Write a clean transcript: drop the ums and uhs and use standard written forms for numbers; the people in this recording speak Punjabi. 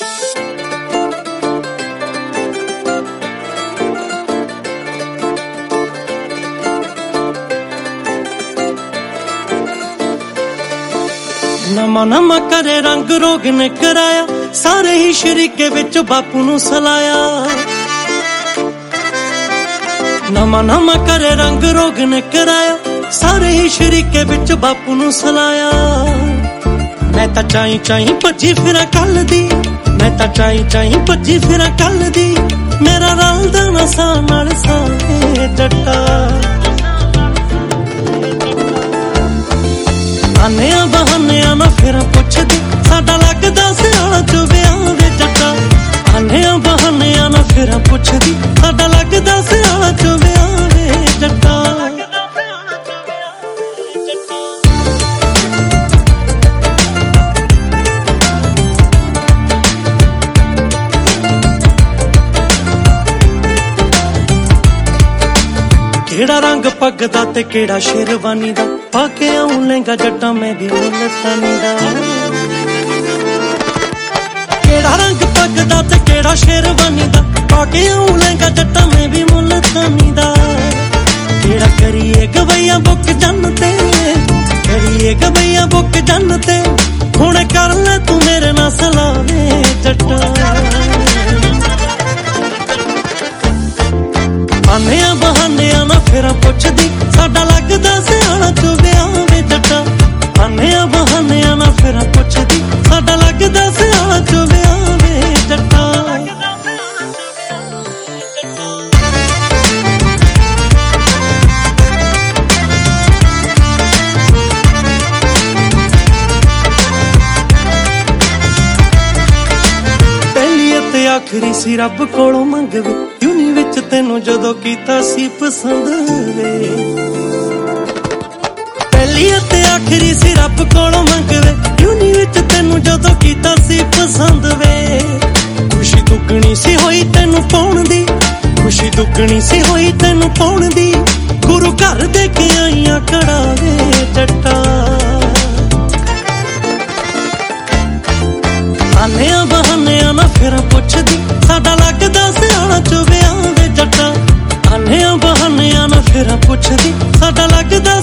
ਨਵਾਂ ਨਵਾਂ ਕਰੇ ਰੰਗ ਰੋਗ ਨੇ ਕਰਾਇਆ, ਸਾਰੇ ਹੀ ਸ਼ਰੀਕੇ ਵਿੱਚ ਬਾਪੂ ਨੂੰ ਸਲਾਇਆ। ਨਵਾਂ ਨਵਾਂ ਕਰੇ ਰੰਗ ਰੋਗ ਨੇ ਕਰਾਇਆ, ਸਾਰੇ ਹੀ ਸ਼ਰੀਕੇ ਵਿੱਚ ਬਾਪੂ ਨੂੰ ਸਲਾਇਆ। ਮੈਂ ਤਾਂ ਚਾਈ ਚਾਈ ਭੱਜੀ ਫਿਰਾਂ ਕੱਲ ਦੀ, ਮੈਂ ਤਾਂ ਚਾਈ ਚਾਈ ਭੱਜੀ ਫਿਰਾਂ ਕੱਲ ਦੀ, ਮੇਰਾ ਰਲਦਾ ਨਾ ਸਾਹ ਨਾਲ ਸਾਏ ਜੱਟਾ। ਆਨਿਆਂ ਬਹਾਨਿਆਂ ਨਾ ਫਿਰਾਂ ਪੁੱਛਦੀ, ਸਾਡਾ ਲੱਗਦਾ ਸਿਆਲਾਂ ਚ ਵਿਆਹ ਵੇ ਜੱਟਾ। ਆਨਿਆਂ ਬਹਾਨਿਆਂ ਨਾ ਫਿਰਾਂ ਪੁੱਛਦੀ, ਸਾਡਾ ਲੱਗਦਾ ਸਿਆਲਾਂ ਚ ਵਿਆਹ ਵੇ ਜੱਟਾ। ਕਿਹੜਾ ਰੰਗ ਪੱਗ ਦਾ ਤੇ ਕਿਹੜਾ ਸ਼ੇਰਵਾਨੀ ਦਾ, ਪਾ ਕੇ ਆਉਂ ਲਹਿੰਗਾ ਜੱਟਾਂ ਮੈਂ ਵੀ ਮੁਲਤਾਨੀ ਦਾ। ਕਿਹੜਾ ਰੰਗ ਪੱਗ ਦਾ ਤੇ ਕਿਹੜਾ ਸ਼ੇਰਵਾਨੀ ਦਾ, ਪਾ ਕੇ ਆਉਂ ਲਹਿੰਗਾ ਜੱਟਾਂ ਮੈਂ ਵੀ ਮੁਲਤਾਨੀ ਦਾ। ਕਿਹੜਾ ਕਰੀਏ ਗਵਈਆ ਬੁੱਕ ਜੰਨ ਤੇ, ਕਰੀਏ ਗਵਈਆ ਬੁੱਕ ਜੰਨ ਤੇ, ਹੁਣ ਕਰ ਲੈ ਤੂੰ ਮੇਰੇ ਨਾਲ ਸਲਾਵੇ ਜੱਟਾ। ਆਨਿਆਂ ਬਹਾਨਿਆਂ ਨਾ ਫਿਰਾਂ ਪੁੱਛਦੀ, ਸਾਡਾ ਲੱਗਦਾ ਸਿਆਲਾਂ ਚ ਵਿਆਹ ਵੇ ਜੱਟਾ। ਆਨਿਆਂ ਬਹਾਨਿਆਂ ਨਾ ਫਿਰਾਂ ਪੁੱਛਦੀ, ਸਾਡਾ ਲੱਗਦਾ ਸਿਆਲਾਂ ਚ ਵਿਆਹ ਵੇ ਜੱਟਾ। ਪਹਿਲੀ ਅਤੇ ਆਖਰੀ ਸੀ ਰੱਬ ਕੋਲੋਂ ਮੰਗਵੇ, ਯੂਨੀ ਵਿੱਚ ਤੈਨੂੰ ਜਦੋਂ ਕੀਤਾ ਸੀ ਪਸੰਦ ਵੇ। ਪਹਿਲੀ ਅਤੇ ਆਖਰੀ ਸੀ ਰੱਬ ਕੋਲੋਂ ਮੰਗਵੇ, ਯੂਨੀ ਵਿੱਚ ਤੈਨੂੰ ਜਦੋਂ ਕੀਤਾ ਸੀ ਪਸੰਦ ਵੇ। ਖੁਸ਼ੀ ਦੁੱਗਣੀ ਸੀ ਹੋਈ ਤੈਨੂੰ ਪਾਉਣ ਦੀ, ਖੁਸ਼ੀ ਦੁੱਗਣੀ ਸੀ ਹੋਈ ਤੈਨੂੰ ਪਾਉਣ ਦੀ, ਗੁਰੂ ਘਰ ਦੇ ਕੇ ਆਈਆਂ ਕੜਾ ਵੇ ਜੱਟਾ। ਆਨਿਆਂ ਬਹਾਨਿਆਂ ਨਾ ਫਿਰਾਂ ਪੁੱਛਦੀ, ਸਾਡਾ ਲੱਗਦਾ ਸਿਆਲਾਂ ਚ ਵਿਆਹ ਵੇ ਜੱਟਾ। ਆਨਿਆਂ ਬਹਾਨਿਆਂ ਨਾ ਫਿਰਾਂ ਪੁੱਛਦੀ, ਸਾਡਾ ਲੱਗਦਾ